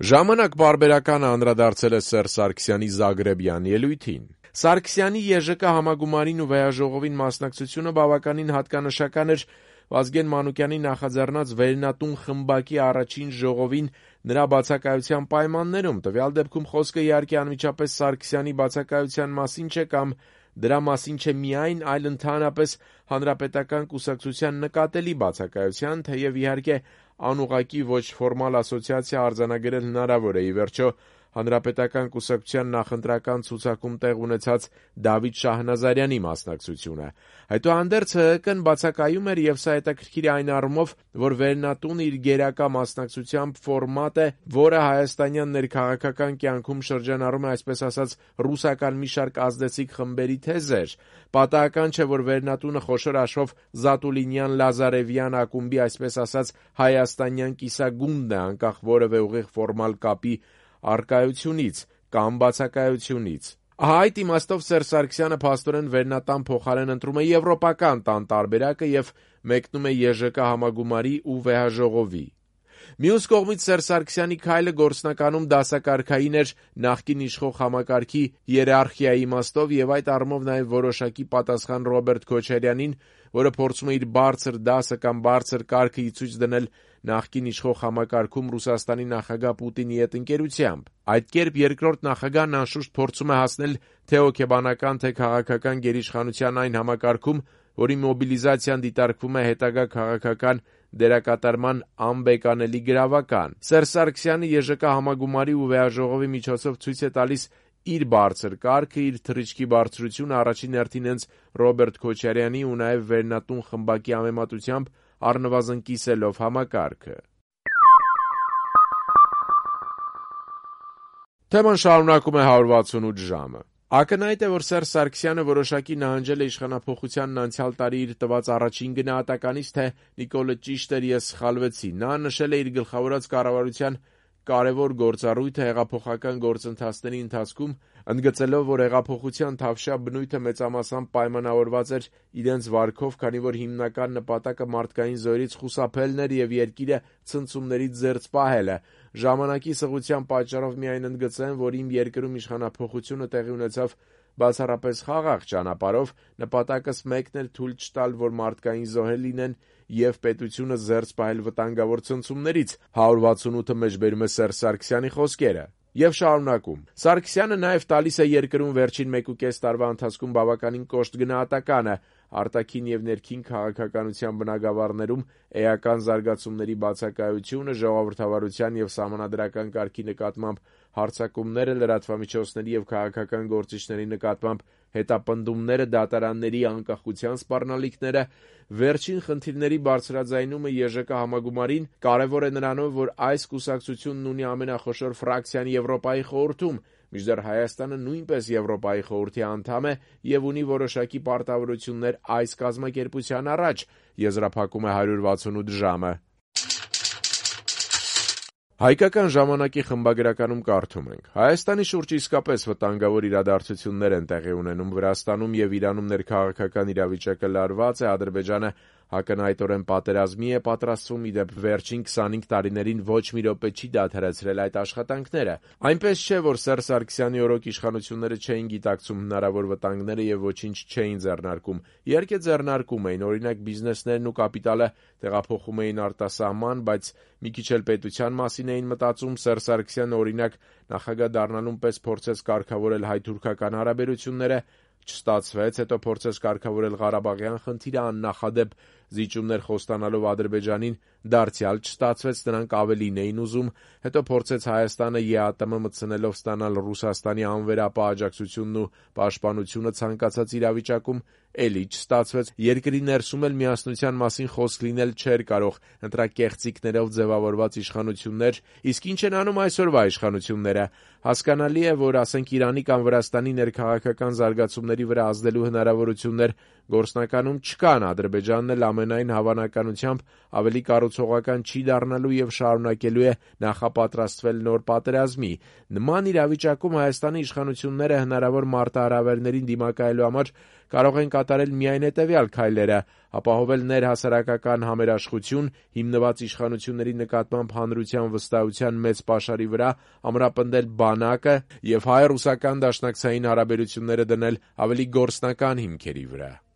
Ժամանակ պարբերականը անդրադարձել է Սերժ Սարգսյանի Զագրեբյան ելույթին։ Սարգսյանի ԵԺԿ համագումարին ու վեհաժողովին մասնակցությունը բավականին հատկանշական էր Վազգեն Մանուկյանի նախաձեռնած վերնատուն խմբակի առաջին ժողովին նրա բացակայության պայմաններում։ Տվյալ դեպքում խոսքը իհարկե անմիջապես Սարգսյանի բացակայության մասին չէ կամ դրա մասին չէ միայն, այլ ընդհանրապես Հանրապետական կուսակցության նկատելի բացակայության, թեև իհարկե անուղղակի ոչ ֆորմալ ասոցիացիա արձանագրել հնարավոր է։ Ի վերջո Հանրապետական կուսակցության նախընտրական ցուցակում տեղ ունեցած Դավիթ Շահնազարյանի մասնակցությունը։ Այդուհանդերձ ՀՀԿ-ն բացակայում էր, եւ սա հետաքրքիր է այն առումով, որ վերնատունը իր գերակա մասնակցությամբ ֆորմատ է, որը հայաստանյան ներքաղաքական կյանքում շրջանառում է, այսպես ասած, ռուսական մի շարք ազդեցիկ խմբերի թեզեր։ Պատահական չէ, որ վերնատունը խոշոր հաշվով Զատուլինյան Լազարևյան ակումբի, այսպես ասած, հայաստանյան կիսագունդն է, անկախ որևէ ուղիղ ֆորմալ կապի առկայությունից կամ բացակայությունից։ Ահա այդ իմաստով Սերժ Սարգսյանը փաստորեն վերնատան փոխարեն ընտրում է եվրոպական տան տարբերակը եւ մեկնում է ԵԺԿ համագումարի ու վեհաժողովի։ Մյուս կողմից Սերժ Սարգսյանի քայլը գործնականում դասակարգային էր նախկին իշխող համակարգի հիերարխիայի իմաստով եւ այդ առումով նաեւ որոշակի պատասխան Ռոբերտ Քոչարյանին, որը փորձում է իր բարձր դասը կամ բարձր կարգը ի ցույց դնել նախկին իշխող համակարգում Ռուսաստանի նախագահ Պուտինի հետ ընկերությամբ։ Այդ կերպ երկրորդ նախագահն անշուշտ փորձում է հասնել թե հոգեբանական, թե քաղաքական գերիշխանության այն համակարգում, որի մոբիլիզացիան դիտարկվում է հետագա քաղաքական դերակատարման անբեկանելի գրավական։ Սերժ Սարգսյանը ԵԺԿ համագումարի ու վեհաժողովի միջոցով ցույց է տալիս իր բարձր կարգը, իր թռիչքի բարձրությունը, առաջին հերթին հենց Ռոբերտ Քոչարյանի ու նաև վերնատուն խմբակի համեմատությամբ առնվազն կիսելով համակարգը։ Թեման շարունակում է 168 ժամը։ Ակնհայտ է, որ Սերժ Սարգսյանը որոշակի նահանջել է իշխանափոխությանն անցյալ տարի իր տված առաջին գնահատականից, թե Նիկոլը ճիշտ էր, ես սխալվեցի։ Նա նշել է իր գլխավորած կառավարության կարևոր գործառույթը հեղափոխական գործընթացների ընթացքում, ընդգծելով, որ հեղափոխության թավշյա բնույթը մեծամասամբ պայմանավորված էր իրենց վարքով, քանի որ հիմնական նպատակը մարդկային զոհերից խուսափելն էր եւ երկիրը ցնցումներից զերծ պահելը։ Ժամանակի սղության պատճառով միայն ընդգծեմ, որ իմ երկրում իշխանափոխությունը տեղի ունեցավ բացառապես խաղաղ ճանապարհով, նպատակս մեկն էր՝ թույլ չտալ, որ մարդկային զոհեր լինեն եւ պետությունը զերծ պահել վտանգավոր ցնցումներից։ 168-ը մեջբերում է Սերժ Սարգսյանի խոսքերը։ Եվ շարունակում. Սարգսյանը նաև տալիս է երկրում վերջին 1.5 տարվա ընթացքում բավականին կոշտ գնահատականը արտաքին եւ ներքին քաղաքականության բնագավառներում էական զարգացումների բացակայությունը, ժողովրդավարության եւ սահմանադրական կարգի նկատմամբ հարձակումները, լրատվամիջոցների եւ քաղաքական գործիչների նկատմամբ հետապնդումները, դատարանների անկախության սպառնալիքները, վերջին խնդիրների բարձրաձայնումը ԵԺԿ համագումարին կարևոր է նրանով, որ այս կուսակցությունն ունի ամենախոշոր ֆրակցիան Եվրոպայի խորհրդում, մինչդեռ Հայաստանը նույնպես Եվրոպայի խորհրդի անդամ է եւ ունի որոշակի պարտավորություններ այս կազմակերպության առաջ, եզրափակում է 168 ժամը։ Հայկական ժամանակի խմբագրականում կարդում ենք. Հայաստանի շուրջ իսկապես վտանգավոր իրադարձություններ են տեղի ունենում Վրաստանում եւ Իրանում ներքաղաքական իրավիճակը լարված է, Ադրբեջանը ակնհայտորեն պատերազմի է պատրաստվում, ի դեպ վերջին 25 տարիներին ոչ մի րոպե չի դադարեցրել այդ աշխատանքները։ Այնպես չէ, որ Սերժ Սարգսյանի օրոք իշխանությունները չէին գիտակցում հնարավոր վտանգները եւ ոչինչ չէին ձեռնարկում։ Իհարկե ձեռնարկում էին, օրինակ բիզնեսներն ու կապիտալը տեղափոխում էին արտասահման, բայց մի քիչ էլ պետության մասին էին մտածում։ Սերժ Սարգսյանը, օրինակ, նախագահ դառնալուն պես փորձեց կարգավորել հայ-թուրքական հարաբերությունները, չստացվեց, հետո փորձեց կարգավորել Ղարաբաղյան խնդիրը, աննախադեպ զիջումներ խոստանալով Ադրբեջանին, դարձյալ չստացվեց, նրանք ավելին էին ուզում, հետո փորձեց Հայաստանը ԵԱՏՄ մտցնելով ստանալ Ռուսաստանի անվերապահ աջակցությունն ու պաշտպանությունը ցանկացած իրավիճակում, էլի չստացվեց։ Երկրի ներսում էլ միասնության մասին խոսք լինել չէր կարող, ընտրակեղծիքներով ձևավորված իշխանություններ, իսկ ինչ են անում այսօրվա իշխանությունները։ Հասկանալի է, որ ասենք Իրանի կամ Վրաստանի ներքաղաքական զարգացումների վրա ազդելու հնարավորություններ գործնականում չկան, Ադրբեջանն էլ ամենայն հավանականությամբ ավելի կառուցողական չի դառնալու և շարունակելու է նախապատրաստվել նոր պատերազմի։ Նման իրավիճակում Հայաստանի իշխանությունները հնարավոր մարտահրավերներին դիմակայելու համար կարող են կատարել միայն հետևյալ քայլերը՝ ապահովել ներհասարակական համերաշխություն, հիմնված իշխանությունների նկատմամբ հանրության վստահության մեծ պաշարի վրա, ամրապնդել բանակը և հայ-ռուսական դաշնակցային հարաբերությունները դնել ավելի գործնական հիմքերի վրա։